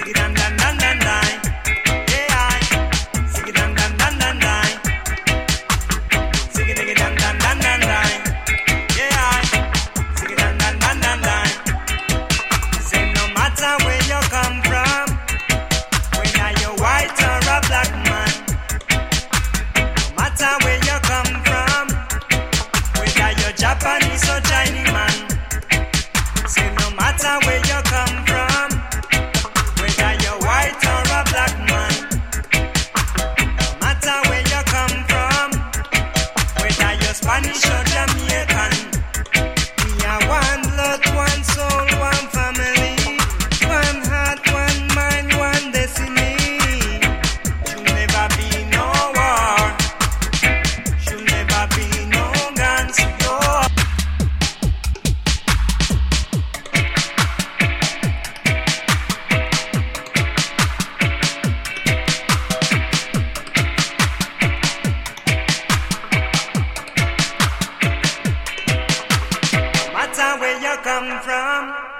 Japanese or Chinese man. Say no matter where you come from, whether you're white or a black man. No matter where you come from, whether you're Spanish or Jamaican. We are one blood, one soul, one family, one heart, one mind, one destiny. Should never be no war. Should never be no guns. Where you come from.